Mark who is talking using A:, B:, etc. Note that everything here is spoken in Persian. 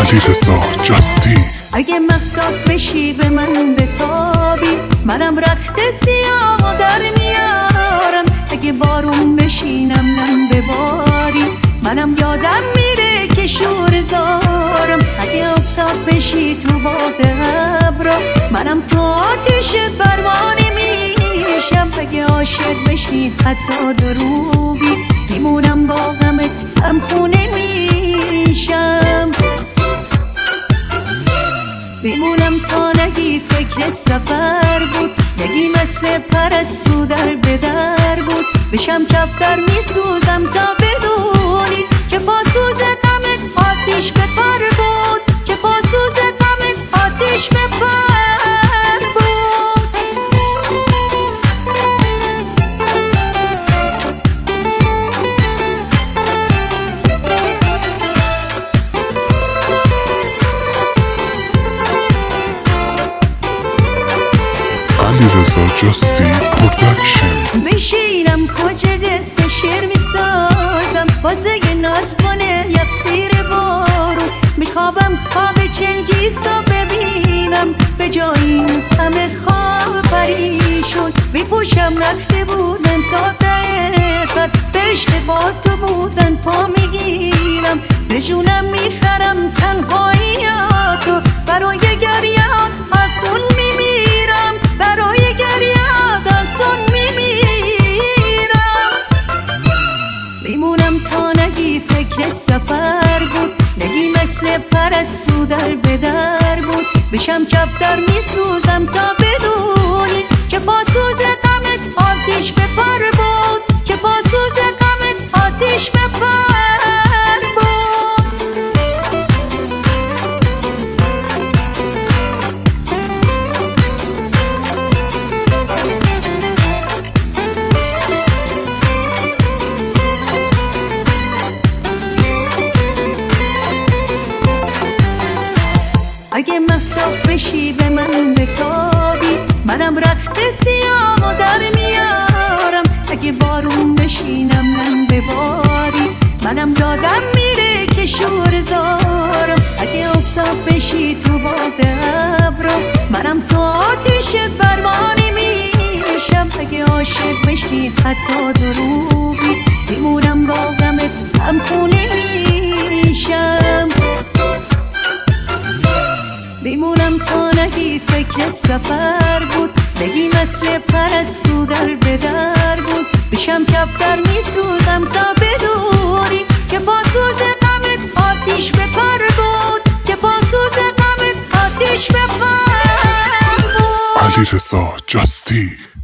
A: علیرضا جاستی.
B: اگه مهتاب بشی به من بتابی، منم رخت سیاه در میارم. اگه بارون بشینم نم بباری، منم یادم میره که شور زارم. اگه آفتاب بشی تو باد ابرا، منم تو آتش پروانه میشم. اگه عاشق بشی حتی دروغی، میمونم با غمت هم خونه میشم. میمونم تا نگی فکر سفر بود، نگی مثل پرستو در بدر بود. بشم کفتر میسوزم تا بدونی که پاسوز غمت آتیش به پر بود، که پاسوز غمت آتیش به پر بود.
A: علیرضا جاستی پروداکشن.
B: بشینم کجا جس شعر میسازم، بازه ناز کنه یک سیر بارون. میخوابم خواب چلگیسا ببینم، به جایی همه خواب پریشون. میپوشم رخته بودن تا ته خط، به عشق با تو بودن پا میگیرم. به جونم میخرم تنهاییاتو، برای گریهات آسون میمیرم، برای گریهات آسون میمیرم. میمونم تا نگی فکر سفر بود، نگی مثل پرستو در بدر بود. بشم کفتر میسوزم تا بدونی که پاسوز غمت آتیش به پر بود، که پاسوز غمت آتیش به پر بود. اگه مهتاب بشی به من بتابی، منم رخت سیاه در میارم. اگه بارون بشینم نم بباری، منم یادم میره که شور زارم. اگه آفتاب بشی تو باد ابرا، منم تو آتش پروانه میشم. اگه عاشق بشی حتی دروغی، میمونم با غمت هم خونه میشم. میمونم تا نگی فکر سفر بود، نگی مثل پرستو در بدر بود. بشم کفتر میسوزم تا بدونی که پاسوز غمت آتیش به پر بود، که پاسوز غمت آتیش به پر بود.
A: علیرضا جاستی.